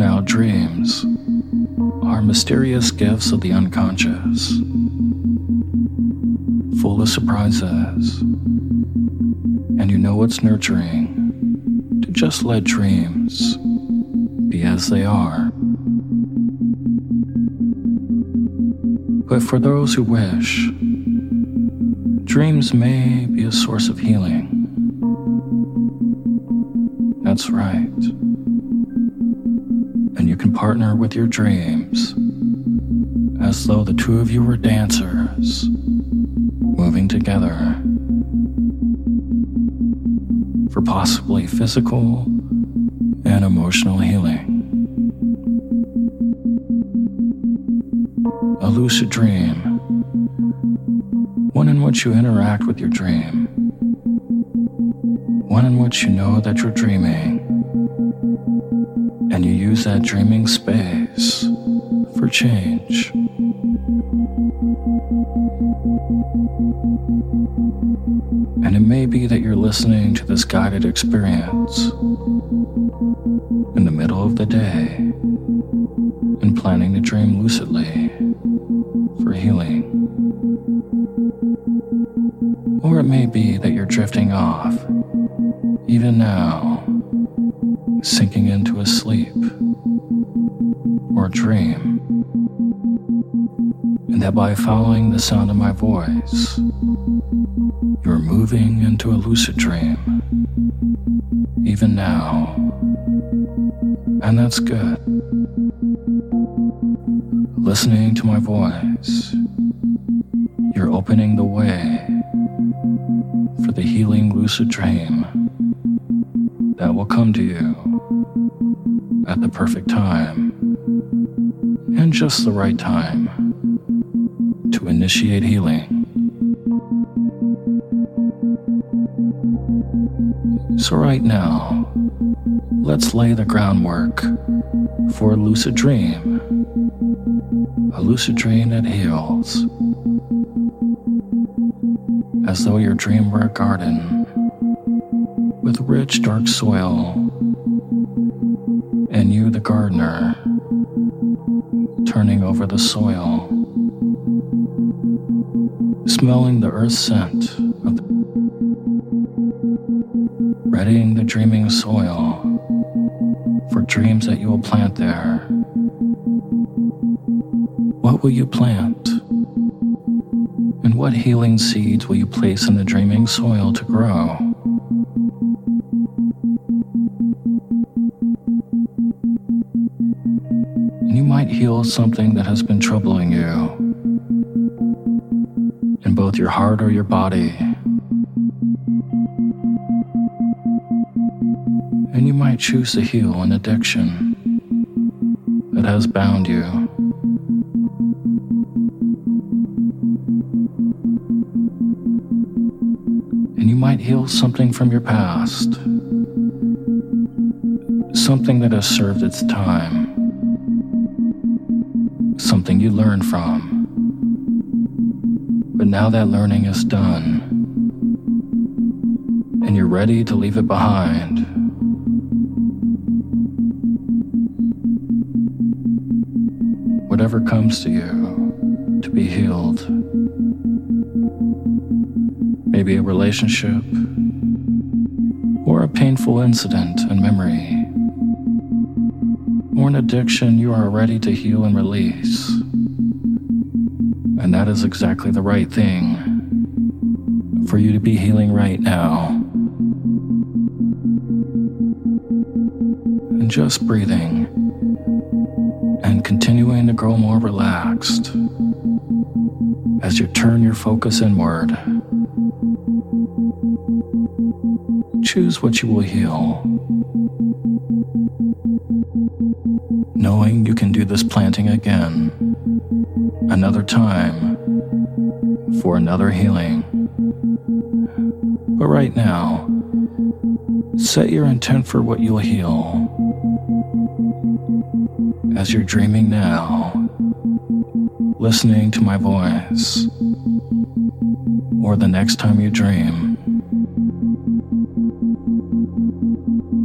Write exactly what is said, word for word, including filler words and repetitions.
Now, dreams are mysterious gifts of the unconscious, full of surprises, and you know it's nurturing to just let dreams be as they are. But for those who wish, dreams may be a source of healing. That's right. And you can partner with your dreams as though the two of you were dancers moving together for possibly physical and emotional healing. A lucid dream, one in which you interact with your dream, one in which you know that you're dreaming, and you use that dreaming space for change. And it may be that you're listening to this guided experience in the middle of the day and planning to dream lucidly for healing. Or it may be that you're drifting off, even now, sinking into a sleep or dream, and that by following the sound of my voice, you're moving into a lucid dream, even now, and that's good. Listening to my voice, you're opening the way for the healing lucid dream that will come to you at the perfect time and just the right time to initiate healing. So right now, let's lay the groundwork for a lucid dream, a lucid dream that heals, as though your dream were a garden with rich dark soil, and you, the gardener, turning over the soil, smelling the earth scent of the, readying the dreaming soil for dreams that you will plant there. What will you plant? And what healing seeds will you place in the dreaming soil to grow? And you might heal something that has been troubling you in both your heart or your body. And you might choose to heal an addiction that has bound you. And you might heal something from your past, something that has served its time, something you learned from. But now that learning is done, and you're ready to leave it behind. Whatever comes to you to be healed, maybe a relationship or a painful incident and memory, or an addiction you are ready to heal and release. And that is exactly the right thing for you to be healing right now. And just breathing and continuing to grow more relaxed as you turn your focus inward. Choose what you will heal, knowing you can do this planting again, another time, for another healing. But right now, set your intent for what you'll heal. As you're dreaming now, listening to my voice, or the next time you dream,